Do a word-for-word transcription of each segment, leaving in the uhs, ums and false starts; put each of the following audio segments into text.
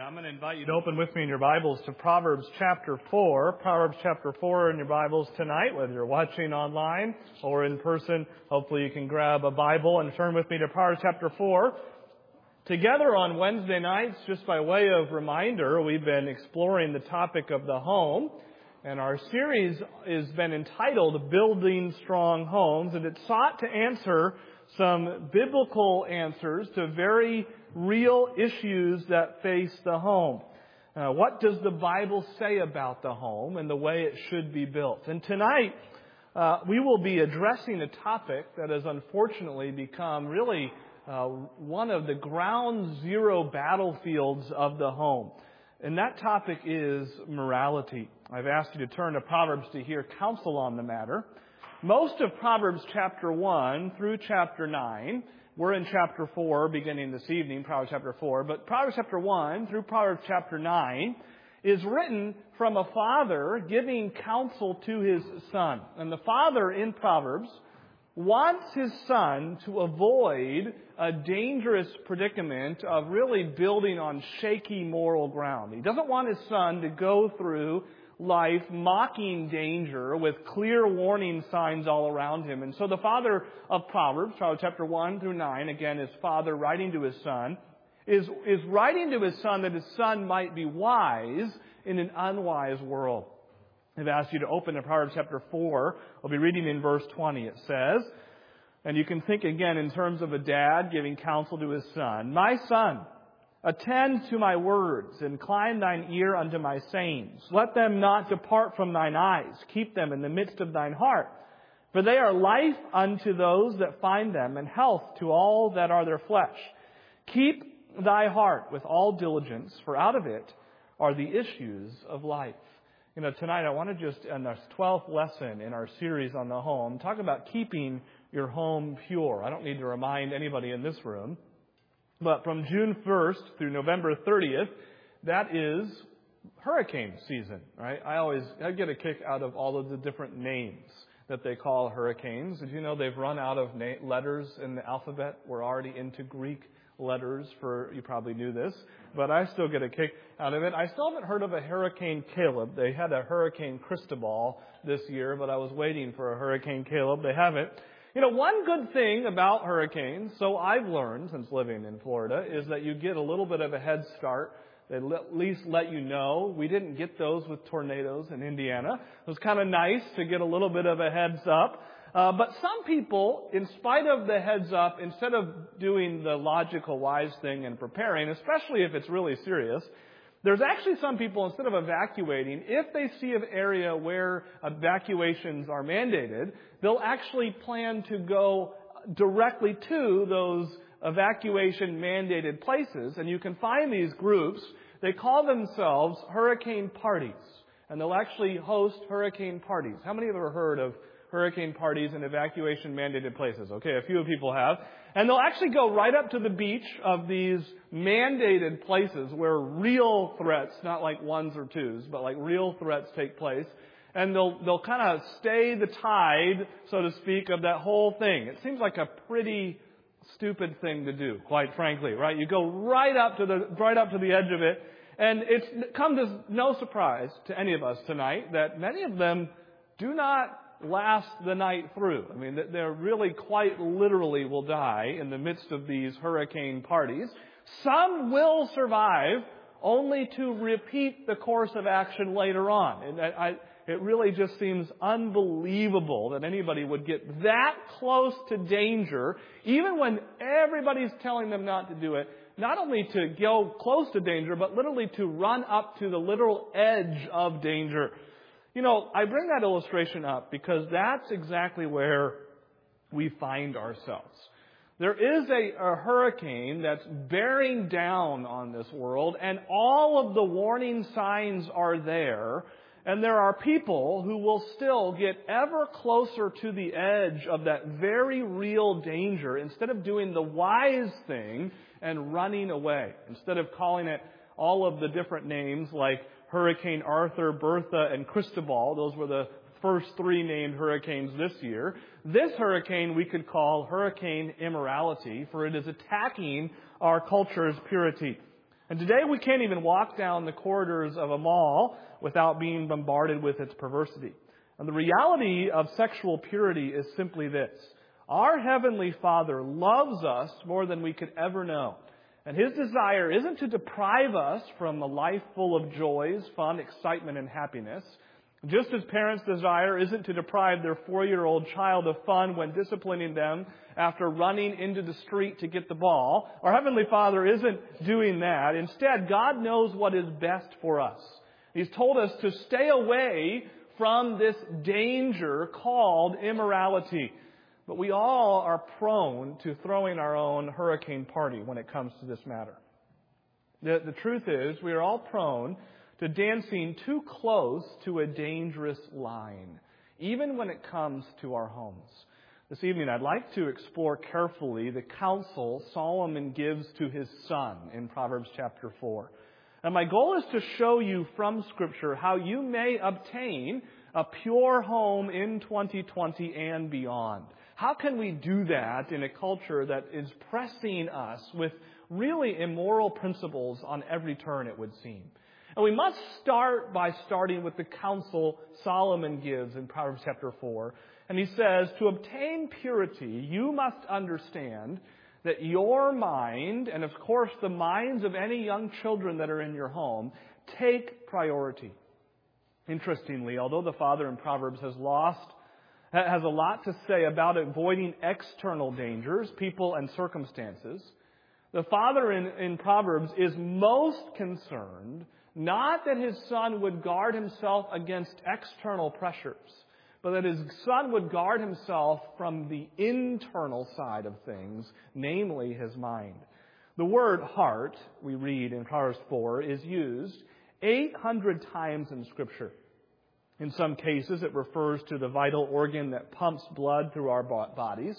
I'm going to invite you to open with me in your Bibles to Proverbs chapter four. Proverbs chapter four in your Bibles tonight, whether you're watching online or in person. Hopefully you can grab a Bible and turn with me to Proverbs chapter four. Together on Wednesday nights, just by way of reminder, we've been exploring the topic of the home. And our series has been entitled Building Strong Homes. And it sought to answer some biblical answers to very real issues that face the home. Uh, what does the Bible say about the home and the way it should be built? And tonight, uh, we will be addressing a topic that has unfortunately become really uh, one of the ground zero battlefields of the home. And that topic is morality. I've asked you to turn to Proverbs to hear counsel on the matter. Most of Proverbs chapter one through chapter nine, we're in chapter four beginning this evening, Proverbs chapter four, but Proverbs chapter one through Proverbs chapter nine is written from a father giving counsel to his son. And the father in Proverbs wants his son to avoid a dangerous predicament of really building on shaky moral ground. He doesn't want his son to go through life mocking danger with clear warning signs all around him. And so the father of Proverbs, Proverbs chapter one through nine, again, his father writing to his son, is, is writing to his son that his son might be wise in an unwise world. I've asked you to open to Proverbs chapter four. I'll be reading in verse twenty. It says, and you can think again in terms of a dad giving counsel to his son, "My son, attend to my words, incline thine ear unto my sayings. Let them not depart from thine eyes. Keep them in the midst of thine heart. For they are life unto those that find them, and health to all that are their flesh. Keep thy heart with all diligence, for out of it are the issues of life." You know, tonight I want to just, in this twelfth lesson in our series on the home, talk about keeping your home pure. I don't need to remind anybody in this room. But from June first through November thirtieth, that is hurricane season, right? I always I get a kick out of all of the different names that they call hurricanes. Did you know they've run out of na- letters in the alphabet? We're already into Greek letters for, you probably knew this, but I still get a kick out of it. I still haven't heard of a Hurricane Caleb. They had a Hurricane Cristobal this year, but I was waiting for a Hurricane Caleb. They haven't. You know, one good thing about hurricanes, so I've learned since living in Florida, is that you get a little bit of a head start. They at least let you know. We didn't get those with tornadoes in Indiana. It was kind of nice to get a little bit of a heads up. Uh, but some people, in spite of the heads up, instead of doing the logical, wise thing and preparing, especially if it's really serious, there's actually some people, instead of evacuating, if they see an area where evacuations are mandated, they'll actually plan to go directly to those evacuation mandated places. And you can find these groups. They call themselves hurricane parties. And they'll actually host hurricane parties. How many have ever heard of hurricane parties in evacuation mandated places? Okay, a few people have. And they'll actually go right up to the beach of these mandated places where real threats, not like ones or twos, but like real threats take place. And they'll they'll kind of stay the tide, so to speak, of that whole thing. It seems like a pretty stupid thing to do, quite frankly, right? You go right up to the right up to the edge of it, and it's it comes as no surprise to any of us tonight that many of them do not last the night through. I mean, they're really quite literally will die in the midst of these hurricane parties. Some will survive only to repeat the course of action later on. And I, it really just seems unbelievable that anybody would get that close to danger, even when everybody's telling them not to do it, not only to go close to danger, but literally to run up to the literal edge of danger. You know, I bring that illustration up because that's exactly where we find ourselves. There is a, a hurricane that's bearing down on this world, and all of the warning signs are there, and there are people who will still get ever closer to the edge of that very real danger instead of doing the wise thing and running away. Instead of calling it all of the different names like Hurricane Arthur, Bertha, and Cristobal. Those were the first three named hurricanes this year. This hurricane we could call Hurricane Immorality, for it is attacking our culture's purity. And today we can't even walk down the corridors of a mall without being bombarded with its perversity. And the reality of sexual purity is simply this. Our Heavenly Father loves us more than we could ever know. And His desire isn't to deprive us from a life full of joys, fun, excitement, and happiness. Just as parents' desire isn't to deprive their four-year-old child of fun when disciplining them after running into the street to get the ball, our Heavenly Father isn't doing that. Instead, God knows what is best for us. He's told us to stay away from this danger called immorality. But we all are prone to throwing our own hurricane party when it comes to this matter. The, the truth is, we are all prone to dancing too close to a dangerous line, even when it comes to our homes. This evening, I'd like to explore carefully the counsel Solomon gives to his son in Proverbs chapter four. And my goal is to show you from Scripture how you may obtain a pure home in twenty twenty and beyond. How can we do that in a culture that is pressing us with really immoral principles on every turn, it would seem? And we must start by starting with the counsel Solomon gives in Proverbs chapter four. And he says, to obtain purity, you must understand that your mind, and of course the minds of any young children that are in your home, take priority. Interestingly, although the father in Proverbs has lost has a lot to say about avoiding external dangers, people and circumstances, the father in, in Proverbs is most concerned not that his son would guard himself against external pressures, but that his son would guard himself from the internal side of things, namely his mind. The word heart, we read in Proverbs four, is used eight hundred times in Scripture. In some cases, it refers to the vital organ that pumps blood through our bodies.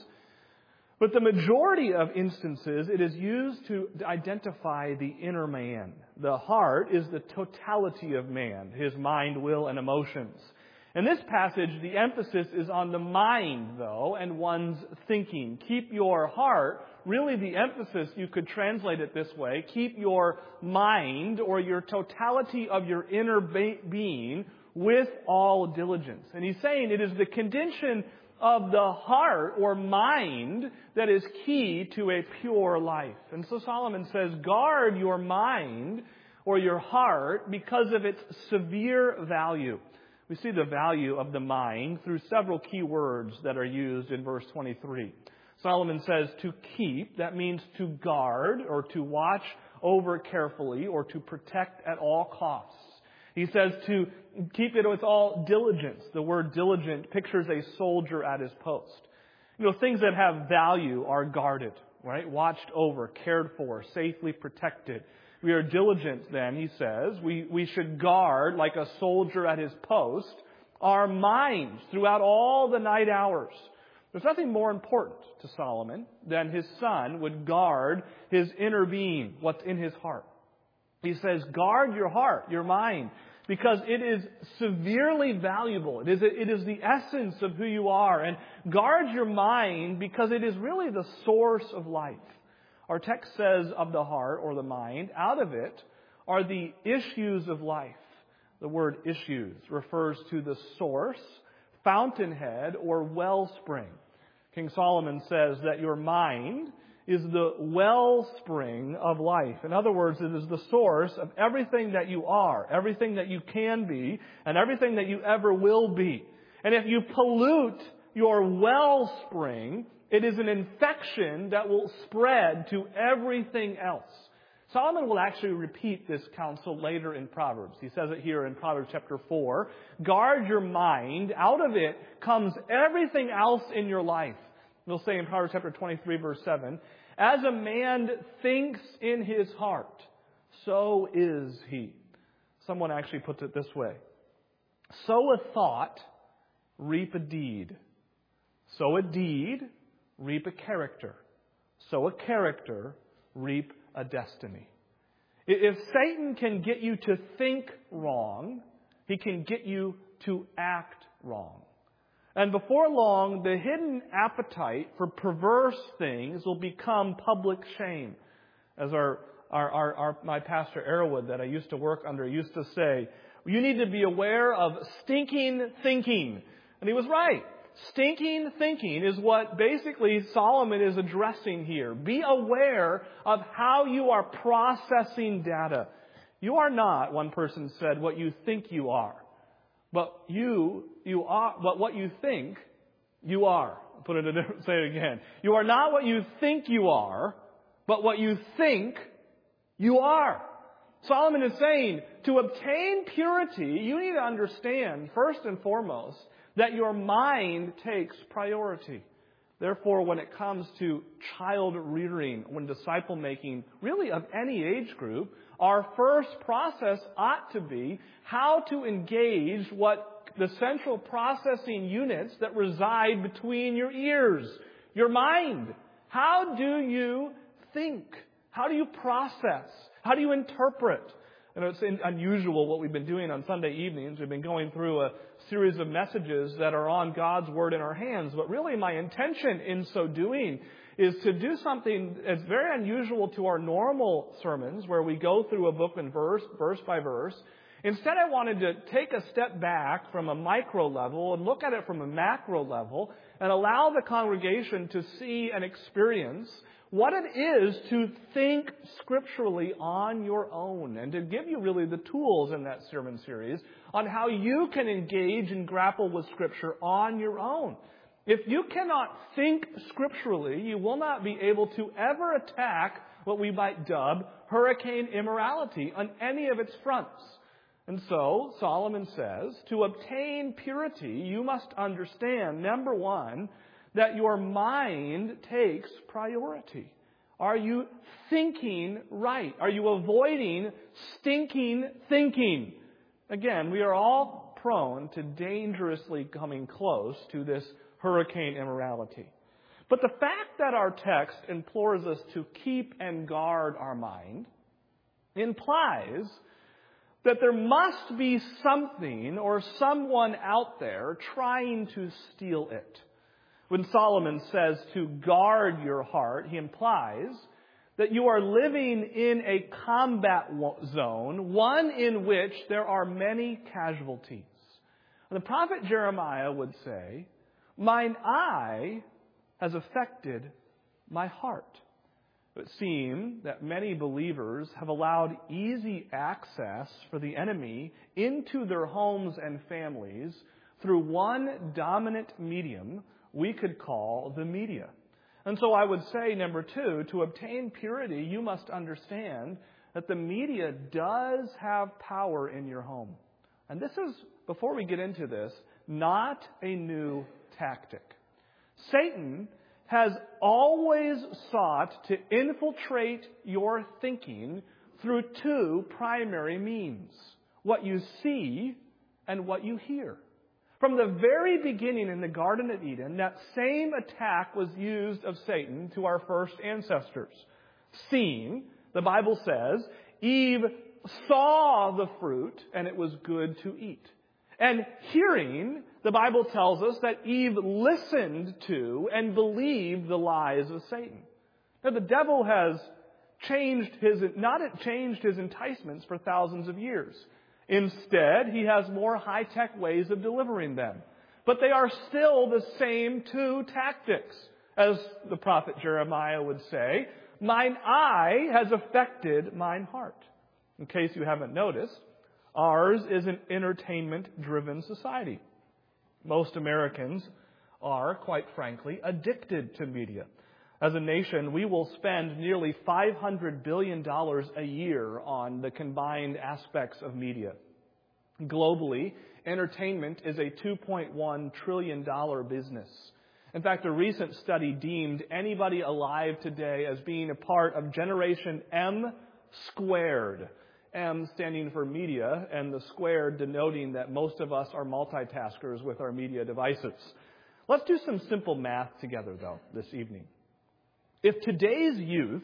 But the majority of instances, it is used to identify the inner man. The heart is the totality of man, his mind, will, and emotions. In this passage, the emphasis is on the mind, though, and one's thinking. Keep your heart, really the emphasis, you could translate it this way, keep your mind or your totality of your inner being with all diligence. And he's saying it is the condition of the heart or mind that is key to a pure life. And so Solomon says, guard your mind or your heart because of its severe value. We see the value of the mind through several key words that are used in verse twenty-three. Solomon says to keep, that means to guard or to watch over carefully or to protect at all costs. He says to keep it with all diligence. The word diligent pictures a soldier at his post. You know, things that have value are guarded, right? Watched over, cared for, safely protected. We are diligent then, he says. We, we should guard, like a soldier at his post, our minds throughout all the night hours. There's nothing more important to Solomon than his son would guard his inner being, what's in his heart. He says, guard your heart, your mind, because it is severely valuable. It is, it is the essence of who you are. And guard your mind because it is really the source of life. Our text says of the heart or the mind, out of it are the issues of life. The word issues refers to the source, fountainhead, or wellspring. King Solomon says that your mind is the wellspring of life. In other words, it is the source of everything that you are, everything that you can be, and everything that you ever will be. And if you pollute your wellspring, it is an infection that will spread to everything else. Solomon will actually repeat this counsel later in Proverbs. He says it here in Proverbs chapter four. Guard your mind. Out of it comes everything else in your life. We'll say in Proverbs chapter twenty-three, verse seven, as a man thinks in his heart, so is he. Someone actually puts it this way. Sow a thought, reap a deed. Sow a deed, reap a character. Sow a character, reap a destiny. If Satan can get you to think wrong, he can get you to act wrong. And before long, the hidden appetite for perverse things will become public shame. As our our, our, our my pastor Arrowwood that I used to work under used to say, you need to be aware of stinking thinking. And he was right. Stinking thinking is what basically Solomon is addressing here. Be aware of how you are processing data. You are not, one person said, what you think you are. But you, you are, but what you think, you are. I'll put it in, say it again. You are not what you think you are, but what you think you are. Solomon is saying, to obtain purity, you need to understand, first and foremost, that your mind takes priority. Therefore, when it comes to child rearing, when disciple making, really of any age group, our first process ought to be how to engage what the central processing units that reside between your ears, your mind. How do you think? How do you process? How do you interpret? And it's unusual what we've been doing on Sunday evenings. We've been going through a series of messages that are on God's Word in our hands. But really my intention in so doing is to do something that's very unusual to our normal sermons where we go through a book and verse, verse by verse. Instead, I wanted to take a step back from a micro level and look at it from a macro level and allow the congregation to see and experience what it is to think scripturally on your own, and to give you really the tools in that sermon series on how you can engage and grapple with Scripture on your own. If you cannot think scripturally, you will not be able to ever attack what we might dub hurricane immorality on any of its fronts. And so, Solomon says, to obtain purity, you must understand, number one, that your mind takes priority. Are you thinking right? Are you avoiding stinking thinking? Again, we are all prone to dangerously coming close to this hurricane immorality. But the fact that our text implores us to keep and guard our mind implies that there must be something or someone out there trying to steal it. When Solomon says to guard your heart, he implies that you are living in a combat zone, one in which there are many casualties. And the prophet Jeremiah would say, mine eye has affected my heart. It would seem that many believers have allowed easy access for the enemy into their homes and families through one dominant medium we could call the media. And so I would say, number two, to obtain purity, you must understand that the media does have power in your home. And this is, before we get into this, not a new tactic. Satan has always sought to infiltrate your thinking through two primary means: what you see and what you hear. From the very beginning in the Garden of Eden, that same attack was used of Satan to our first ancestors. Seeing, the Bible says, Eve saw the fruit and it was good to eat. And hearing, the Bible tells us that Eve listened to and believed the lies of Satan. Now, the devil has changed his, not changed his enticements for thousands of years. Instead, he has more high-tech ways of delivering them. But they are still the same two tactics. As the prophet Jeremiah would say, mine eye has affected mine heart. In case you haven't noticed, ours is an entertainment-driven society. Most Americans are, quite frankly, addicted to media. As a nation, we will spend nearly five hundred billion dollars a year on the combined aspects of media. Globally, entertainment is a two point one trillion dollars business. In fact, a recent study deemed anybody alive today as being a part of Generation M squared. M standing for media, and the squared denoting that most of us are multitaskers with our media devices. Let's do some simple math together, though, this evening. If today's youth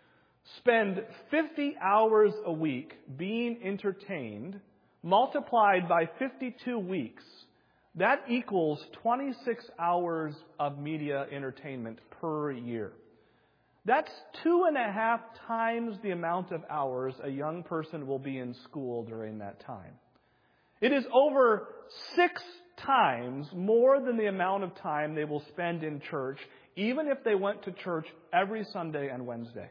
spend fifty hours a week being entertained, multiplied by fifty-two weeks, that equals twenty-six hours of media entertainment per year. That's two and a half times the amount of hours a young person will be in school during that time. It is over six times more than the amount of time they will spend in church, even if they went to church every Sunday and Wednesday.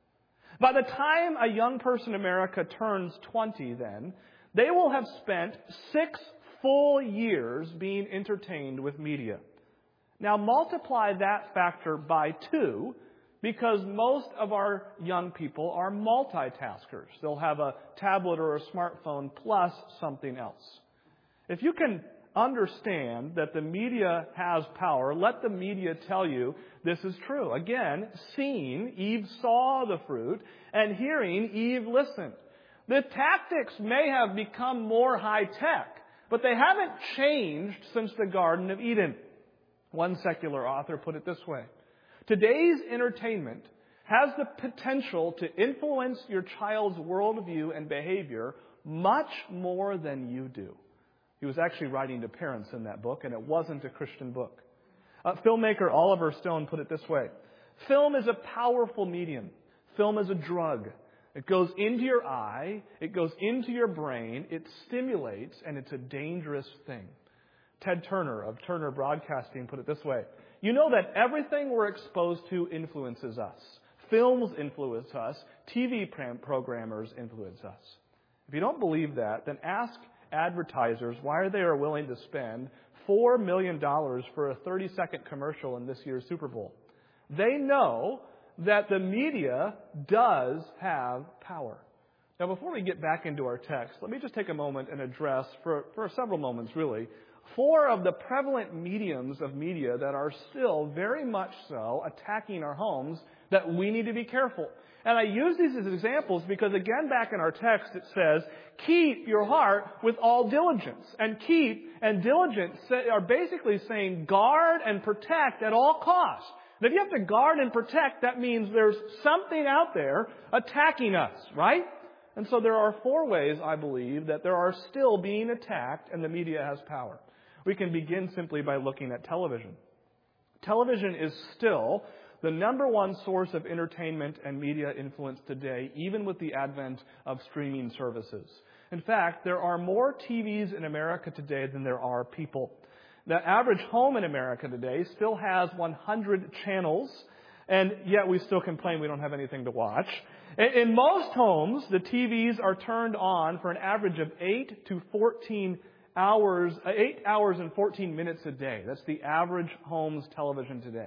By the time a young person in America turns twenty, then, they will have spent six full years being entertained with media. Now multiply that factor by two, because most of our young people are multitaskers. They'll have a tablet or a smartphone plus something else. If you can understand that the media has power, let the media tell you this is true. Again, seeing, Eve saw the fruit, and hearing, Eve listened. The tactics may have become more high-tech, but they haven't changed since the Garden of Eden. One secular author put it this way: today's entertainment has the potential to influence your child's worldview and behavior much more than you do. He was actually writing to parents in that book, and it wasn't a Christian book. Uh, filmmaker Oliver Stone put it this way: film is a powerful medium. Film is a drug. It goes into your eye, it goes into your brain, it stimulates, and it's a dangerous thing. Ted Turner of Turner Broadcasting put it this way: you know that everything we're exposed to influences us. Films influence us. T V programmers influence us. If you don't believe that, then ask advertisers why they are willing to spend four million dollars for a thirty-second commercial in this year's Super Bowl. They know that the media does have power. Now, before we get back into our text, let me just take a moment and address, for, for several moments really, four of the prevalent mediums of media that are still very much so attacking our homes that we need to be careful. And I use these as examples because, again, back in our text it says, keep your heart with all diligence. And keep and diligence are basically saying guard and protect at all costs. And if you have to guard and protect, that means there's something out there attacking us, right? And so there are four ways, I believe, that there are still being attacked and the media has power. We can begin simply by looking at television. Television is still the number one source of entertainment and media influence today, even with the advent of streaming services. In fact, there are more T Vs in America today than there are people. The average home in America today still has one hundred channels, and yet we still complain we don't have anything to watch. In most homes, the T Vs are turned on for an average of eight to fourteen hours, eight hours and fourteen minutes a day. That's the average home's television today.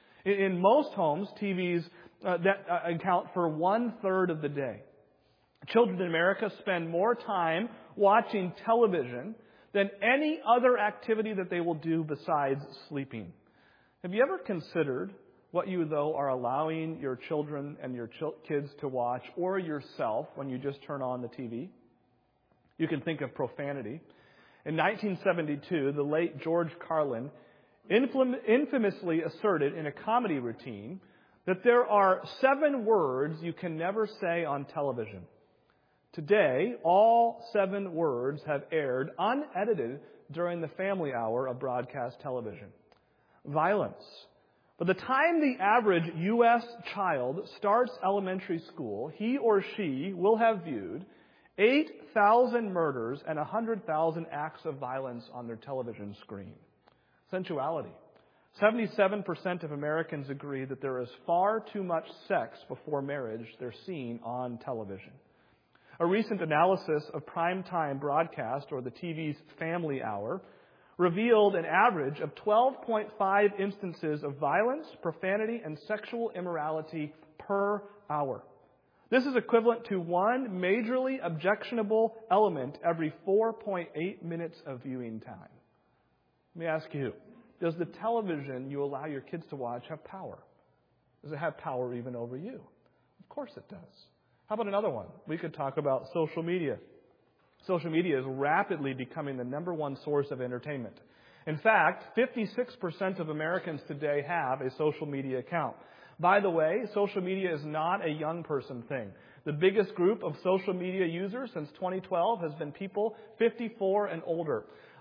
In most homes, T Vs uh, that uh, account for one-third of the day. Children in America spend more time watching television than any other activity that they will do besides sleeping. Have you ever considered what you, though, are allowing your children and your ch- kids to watch, or yourself, when you just turn on the T V? You can think of profanity. In nineteen seventy-two, the late George Carlin infamously asserted in a comedy routine that there are seven words you can never say on television. Today, all seven words have aired unedited during the family hour of broadcast television. Violence. By the time the average U S child starts elementary school, he or she will have viewed eight thousand murders and one hundred thousand acts of violence on their television screen. Sensuality. seventy-seven percent of Americans agree that there is far too much sex before marriage they're seeing on television. A recent analysis of primetime broadcast, or the T V's family hour, revealed an average of twelve point five instances of violence, profanity, and sexual immorality per hour. This is equivalent to one majorly objectionable element every four point eight minutes of viewing time. Let me ask you, does the television you allow your kids to watch have power? Does it have power even over you? Of course it does. How about another one? We could talk about social media. Social media is rapidly becoming the number one source of entertainment. In fact, fifty-six percent of Americans today have a social media account. By the way, social media is not a young person thing. The biggest group of social media users since twenty twelve has been people fifty-four and older.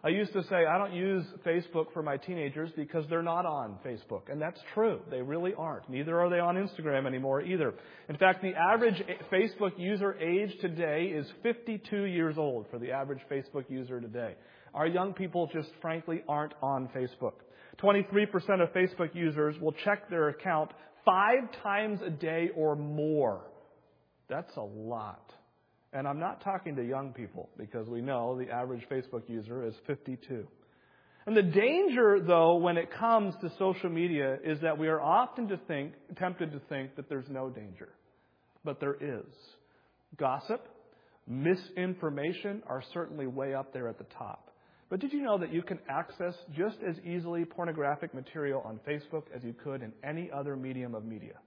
I used to say, I don't use Facebook for my teenagers because they're not on Facebook. And that's true. They really aren't. Neither are they on Instagram anymore either. In fact, the average Facebook user age today is fifty-two years old for the average Facebook user today. Our young people just frankly aren't on Facebook. twenty-three percent of Facebook users will check their account five times a day or more. That's a lot. And I'm not talking to young people because we know the average Facebook user is fifty-two. And the danger, though, when it comes to social media is that we are often to think, tempted to think that there's no danger. But there is. Gossip, misinformation are certainly way up there at the top. But did you know that you can access just as easily pornographic material on Facebook as you could in any other medium of media?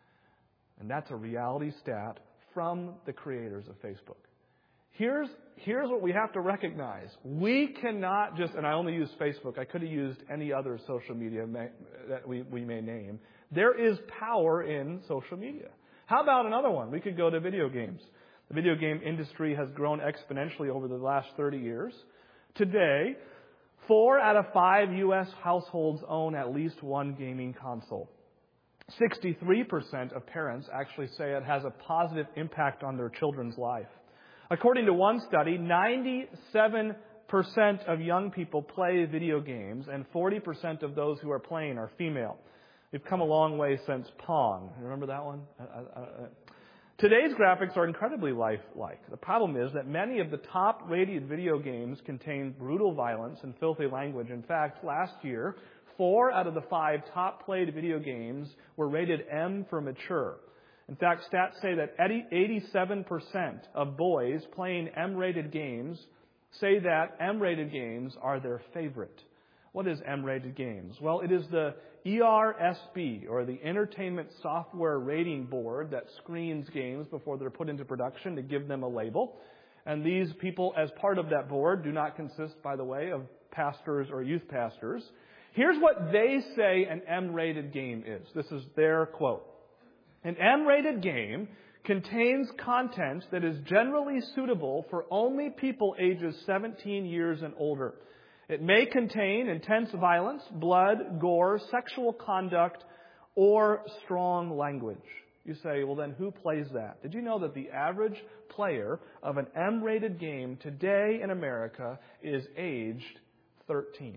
And that's a reality stat from the creators of Facebook. Here's, here's what we have to recognize. We cannot just, and I only use Facebook, I could have used any other social media may, that we, we may name. There is power in social media. How about another one? We could go to video games. The video game industry has grown exponentially over the last thirty years. Today, four out of five U S households own at least one gaming console. sixty-three percent of parents actually say it has a positive impact on their children's life. According to one study, ninety-seven percent of young people play video games, and forty percent of those who are playing are female. We've come a long way since Pong. Remember that one? Uh, uh, uh, Today's graphics are incredibly lifelike. The problem is that many of the top-rated video games contain brutal violence and filthy language. In fact, last year, four out of the five top-played video games were rated M for mature. In fact, stats say that eighty-seven percent of boys playing M-rated games say that M-rated games are their favorite. What is M-rated games? Well, it is the E R S B, or the Entertainment Software Rating Board, that screens games before they're put into production to give them a label. And these people, as part of that board, do not consist, by the way, of pastors or youth pastors. Here's what they say an M-rated game is. This is their quote. An M-rated game contains content that is generally suitable for only people ages seventeen years and older. It may contain intense violence, blood, gore, sexual conduct, or strong language. You say, well, then who plays that? Did you know that the average player of an M-rated game today in America is aged thirteen?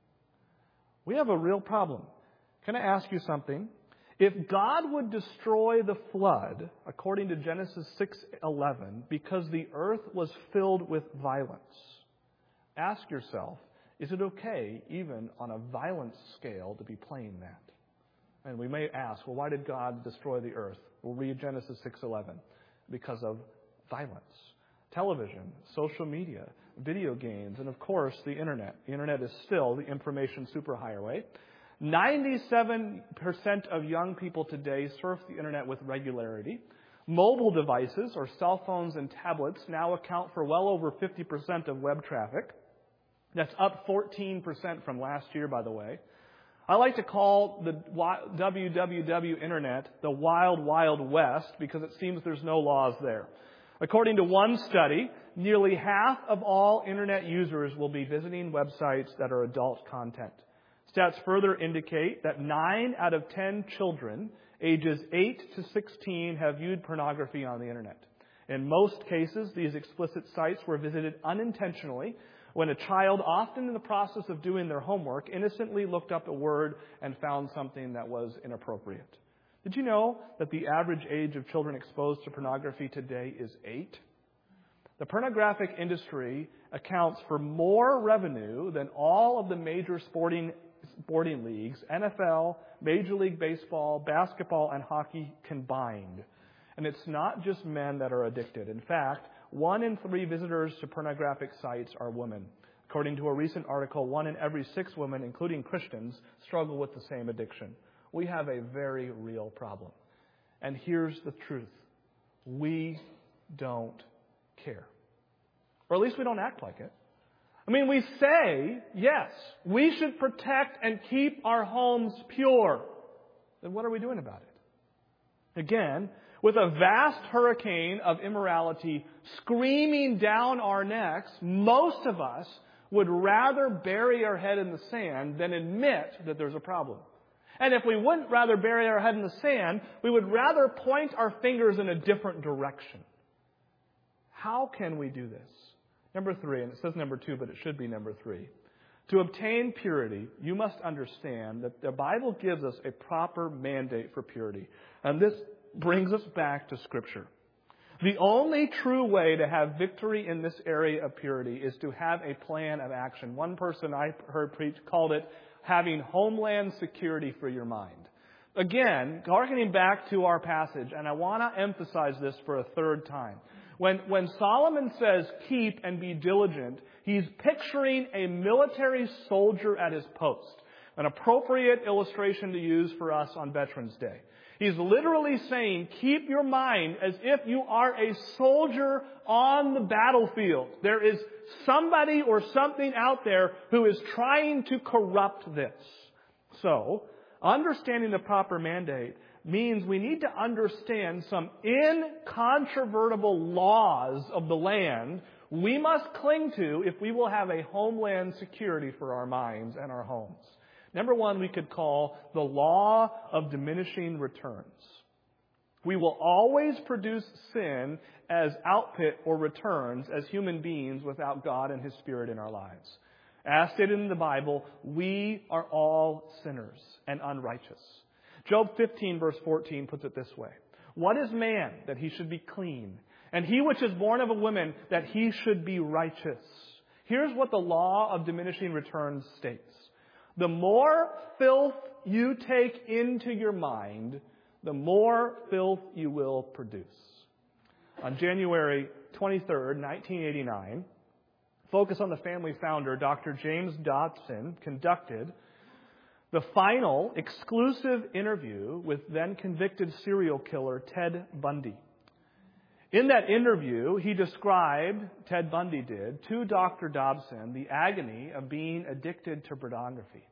We have a real problem. Can I ask you something? If God would destroy the flood, according to Genesis six eleven, because the earth was filled with violence, ask yourself, is it okay, even on a violence scale, to be playing that? And we may ask, well, why did God destroy the earth? We'll read Genesis six eleven. Because of violence. Television, social media, video games, and of course, the Internet. The Internet is still the information superhighway. ninety-seven percent of young people today surf the Internet with regularity. Mobile devices, or cell phones and tablets, now account for well over fifty percent of web traffic. That's up fourteen percent from last year, by the way. I like to call the W W W Internet the Wild Wild West because it seems there's no laws there. According to one study, nearly half of all Internet users will be visiting websites that are adult content. Stats further indicate that nine out of ten children ages eight to sixteen have viewed pornography on the Internet. In most cases, these explicit sites were visited unintentionally when a child, often in the process of doing their homework, innocently looked up a word and found something that was inappropriate. Did you know that the average age of children exposed to pornography today is eight? The pornographic industry accounts for more revenue than all of the major sporting sporting leagues, N F L, Major League Baseball, basketball, and hockey combined. And it's not just men that are addicted. In fact, one in three visitors to pornographic sites are women. According to a recent article, one in every six women, including Christians, struggle with the same addiction. We have a very real problem. And here's the truth. We don't care. Or at least we don't act like it. I mean, we say, yes, we should protect and keep our homes pure. Then what are we doing about it? Again, with a vast hurricane of immorality screaming down our necks, most of us would rather bury our head in the sand than admit that there's a problem. And if we wouldn't rather bury our head in the sand, we would rather point our fingers in a different direction. How can we do this? Number three, and it says number two, but it should be number three. To obtain purity, you must understand that the Bible gives us a proper mandate for purity. And this brings us back to Scripture. The only true way to have victory in this area of purity is to have a plan of action. One person I heard preach called it having homeland security for your mind. Again, harkening back to our passage, and I want to emphasize this for a third time. When, when Solomon says keep and be diligent, he's picturing a military soldier at his post. An appropriate illustration to use for us on Veterans Day. He's literally saying, keep your mind as if you are a soldier on the battlefield. There is somebody or something out there who is trying to corrupt this. So, understanding the proper mandate means we need to understand some incontrovertible laws of the land we must cling to if we will have a homeland security for our minds and our homes. Number one, we could call the law of diminishing returns. We will always produce sin as output or returns as human beings without God and His Spirit in our lives. As stated in the Bible, we are all sinners and unrighteous. Job fifteen verse fourteen puts it this way. What is man that he should be clean? And he which is born of a woman that he should be righteous. Here's what the law of diminishing returns states. The more filth you take into your mind, the more filth you will produce. On January twenty-third, nineteen eighty-nine, Focus on the Family founder, Doctor James Dobson, conducted the final exclusive interview with then convicted serial killer Ted Bundy. In that interview, he described, Ted Bundy did, to Doctor Dobson the agony of being addicted to pornography.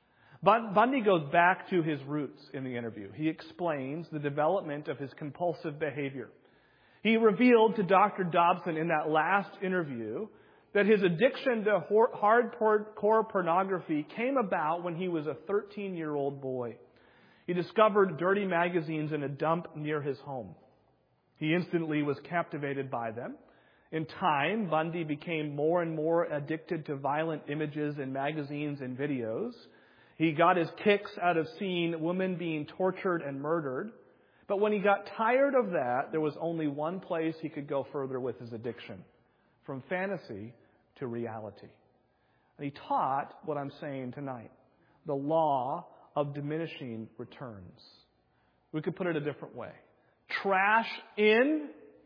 Bundy goes back to his roots in the interview. He explains the development of his compulsive behavior. He revealed to Doctor Dobson in that last interview that his addiction to hardcore pornography came about when he was a thirteen-year-old boy. He discovered dirty magazines in a dump near his home. He instantly was captivated by them. In time, Bundy became more and more addicted to violent images in magazines and videos. He got his kicks out of seeing women being tortured and murdered. But when he got tired of that, there was only one place he could go further with his addiction. From fantasy to reality. And he taught what I'm saying tonight. The law of diminishing returns. We could put it a different way. Trash in,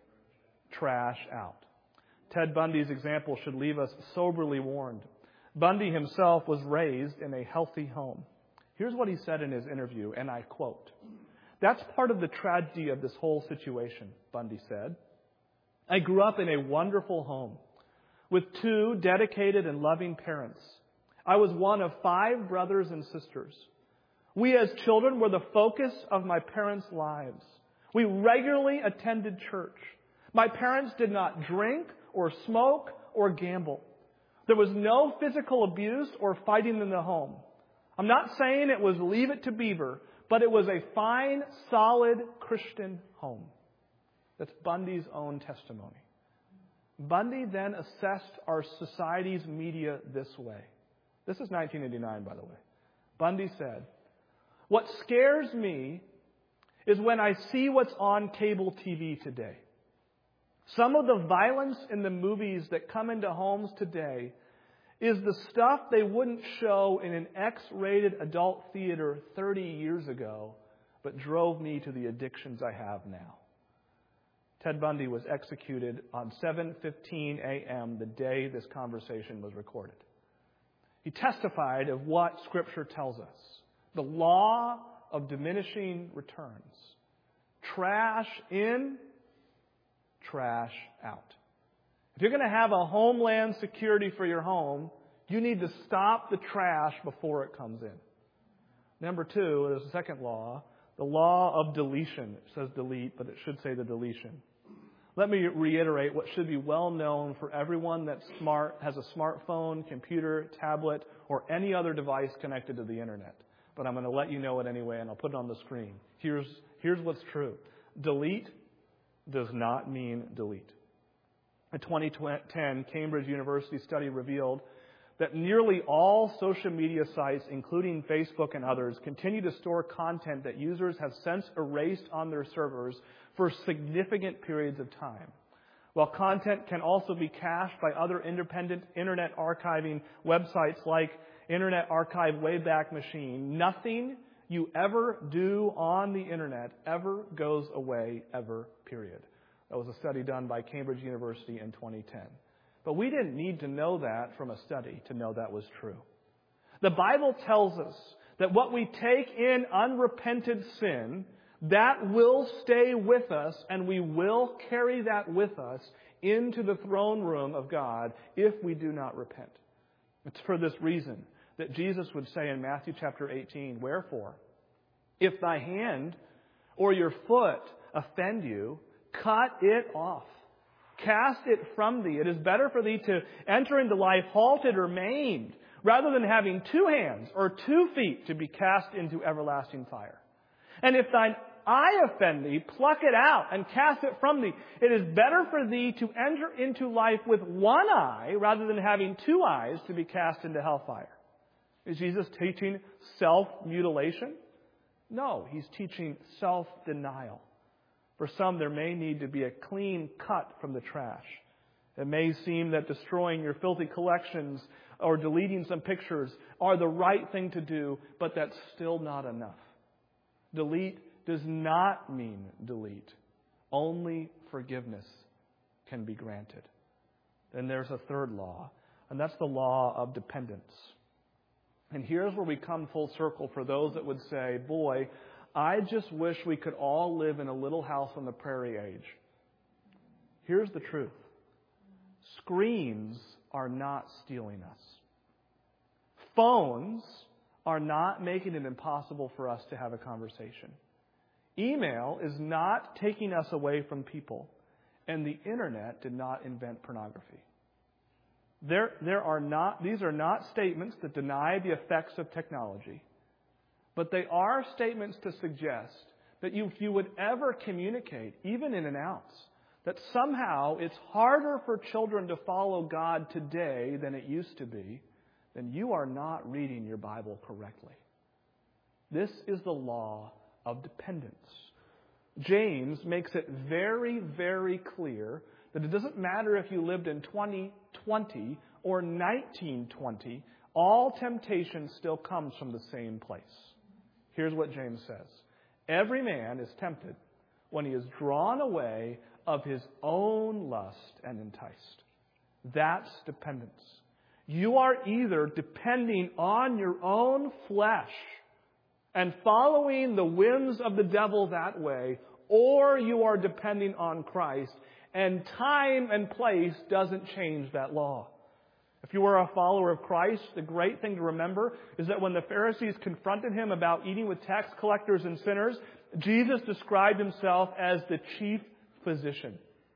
trash out. Ted Bundy's example should leave us soberly warned. Bundy himself was raised in a healthy home. Here's what he said in his interview, and I quote, "That's part of the tragedy of this whole situation," Bundy said. "I grew up in a wonderful home with two dedicated and loving parents. I was one of five brothers and sisters. We as children were the focus of my parents' lives. We regularly attended church. My parents did not drink or smoke or gamble. There was no physical abuse or fighting in the home. I'm not saying it was Leave It to Beaver, but it was a fine, solid Christian home." That's Bundy's own testimony. Bundy then assessed our society's media this way. This is nineteen eighty-nine, by the way. Bundy said, "What scares me is when I see what's on cable T V today. Some of the violence in the movies that come into homes today is the stuff they wouldn't show in an X-rated adult theater thirty years ago, but drove me to the addictions I have now." Ted Bundy was executed on seven fifteen a.m. the day this conversation was recorded. He testified of what Scripture tells us. The law of diminishing returns. Trash in, trash out. If you're going to have a homeland security for your home, you need to stop the trash before it comes in. Number two, there's a second law, the law of deletion. It says delete, but it should say the deletion. Let me reiterate what should be well known for everyone that's smart, has a smartphone, computer, tablet, or any other device connected to the internet. But I'm going to let you know it anyway, and I'll put it on the screen. Here's, here's what's true. Delete does not mean delete. A twenty ten Cambridge University study revealed that nearly all social media sites, including Facebook and others, continue to store content that users have since erased on their servers for significant periods of time. While content can also be cached by other independent internet archiving websites like Internet Archive Wayback Machine, nothing you ever do on the internet ever goes away, ever, period. That was a study done by Cambridge University in twenty ten. But we didn't need to know that from a study to know that was true. The Bible tells us that what we take in unrepented sin, that will stay with us, and we will carry that with us into the throne room of God if we do not repent. It's for this reason that Jesus would say in Matthew chapter eighteen, "Wherefore, if thy hand or your foot offend you, cut it off. Cast it from thee. It is better for thee to enter into life halted or maimed, rather than having two hands or two feet to be cast into everlasting fire. And if thine eye offend thee, pluck it out and cast it from thee. It is better for thee to enter into life with one eye, rather than having two eyes to be cast into hellfire." Is Jesus teaching self-mutilation? No, he's teaching self-denial. For some, there may need to be a clean cut from the trash. It may seem that destroying your filthy collections or deleting some pictures are the right thing to do, but that's still not enough. Delete does not mean delete. Only forgiveness can be granted. Then there's a third law, and that's the law of dependence. And here's where we come full circle for those that would say, boy, I just wish we could all live in a little house on the prairie age. Here's the truth. Screens are not stealing us. Phones are not making it impossible for us to have a conversation. Email is not taking us away from people. And the internet did not invent pornography. There, there are not, these are not statements that deny the effects of technology. But they are statements to suggest that you, if you would ever communicate, even in an ounce, that somehow it's harder for children to follow God today than it used to be, then you are not reading your Bible correctly. This is the law of dependence. James makes it very, very clear that it doesn't matter if you lived in twenty twenty or nineteen twenty, all temptation still comes from the same place. Here's what James says. Every man is tempted when he is drawn away of his own lust and enticed. That's dependence. You are either depending on your own flesh and following the whims of the devil that way, or you are depending on Christ, and time and place doesn't change that law. If you are a follower of Christ, the great thing to remember is that when the Pharisees confronted him about eating with tax collectors and sinners, Jesus described himself as the chief physician.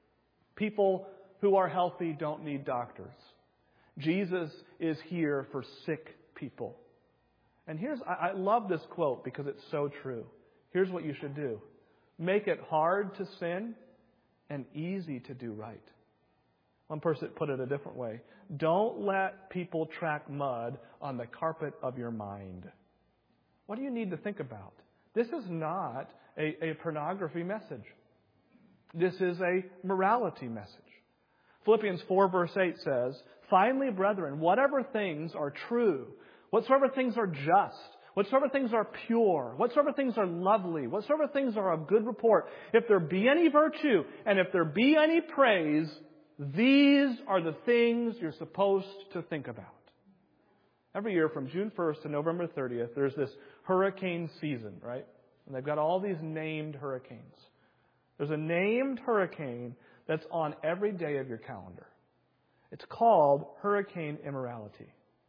People who are healthy don't need doctors. Jesus is here for sick people. And here's, I, I love this quote because it's so true. Here's what you should do. Make it hard to sin and easy to do right. One person put it a different way. Don't let people track mud on the carpet of your mind. What do you need to think about? This is not a, a pornography message. This is a morality message. Philippians four verse eight says, "Finally, brethren, whatever things are true, whatsoever things are just, whatsoever things are pure, whatsoever things are lovely, whatsoever things are of good report, if there be any virtue and if there be any praise, these are the things you're supposed to think about." Every year from June first to November thirtieth, there's this hurricane season, right? And they've got all these named hurricanes. There's a named hurricane that's on every day of your calendar. It's called hurricane immorality.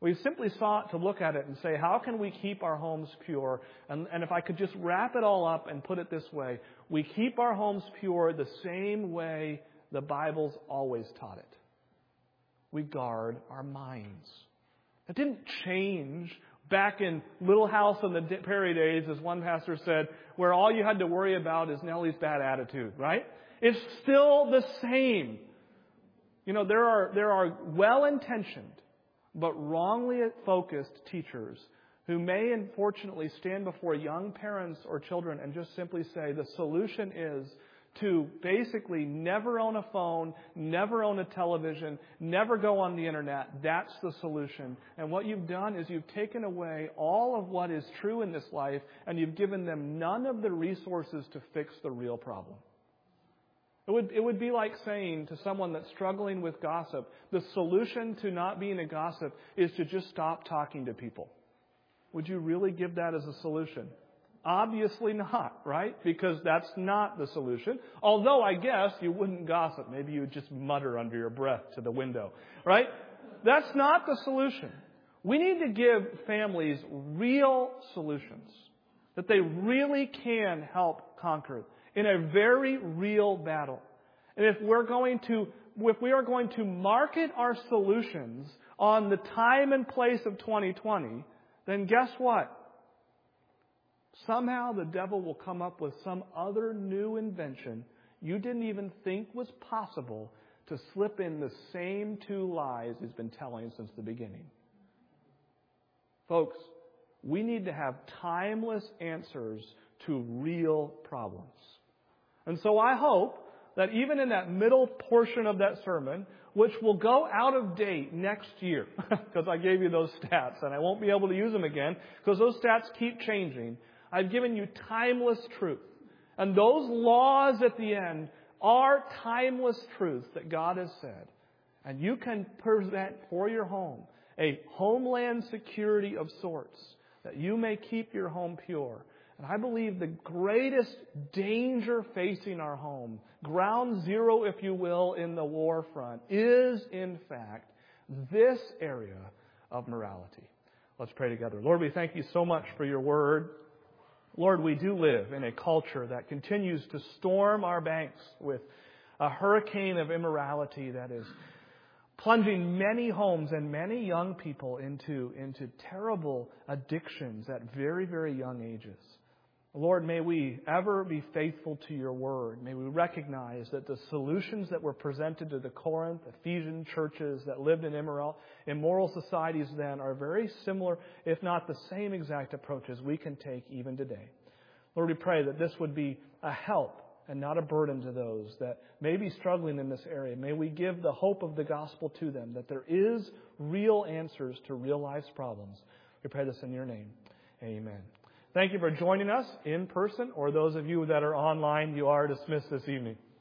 We simply sought to look at it and say, how can we keep our homes pure? And, and if I could just wrap it all up and put it this way, we keep our homes pure the same way the Bible's always taught it. We guard our minds. It didn't change back in Little House on the Prairie days, as one pastor said, where all you had to worry about is Nellie's bad attitude, right? It's still the same. You know, there are there are well-intentioned but wrongly focused teachers who may unfortunately stand before young parents or children and just simply say the solution is to basically never own a phone, never own a television, never go on the internet. That's the solution. And what you've done is you've taken away all of what is true in this life, and you've given them none of the resources to fix the real problem. It would, it would be like saying to someone that's struggling with gossip, the solution to not being a gossip is to just stop talking to people. Would you really give that as a solution? Obviously not, right? Because that's not the solution. Although I guess you wouldn't gossip. Maybe you would just mutter under your breath to the window, right? That's not the solution. We need to give families real solutions that they really can help conquer in a very real battle. And if we're going to, if we are going to market our solutions on the time and place of twenty twenty, then guess what? Somehow the devil will come up with some other new invention you didn't even think was possible to slip in the same two lies he's been telling since the beginning. Folks, we need to have timeless answers to real problems. And so I hope that even in that middle portion of that sermon, which will go out of date next year, because I gave you those stats and I won't be able to use them again because those stats keep changing, I've given you timeless truth. And those laws at the end are timeless truths that God has said. And you can present for your home a homeland security of sorts that you may keep your home pure. And I believe the greatest danger facing our home, ground zero, if you will, in the war front, is, in fact, this area of morality. Let's pray together. Lord, we thank you so much for your word. Lord, we do live in a culture that continues to storm our banks with a hurricane of immorality that is plunging many homes and many young people into, into terrible addictions at very, very young ages. Lord, may we ever be faithful to your word. May we recognize that the solutions that were presented to the Corinth, Ephesian churches that lived in immoral, immoral societies then are very similar, if not the same exact approaches we can take even today. Lord, we pray that this would be a help and not a burden to those that may be struggling in this area. May we give the hope of the gospel to them, that there is real answers to real life's problems. We pray this in your name. Amen. Thank you for joining us in person, or those of you that are online, you are dismissed this evening.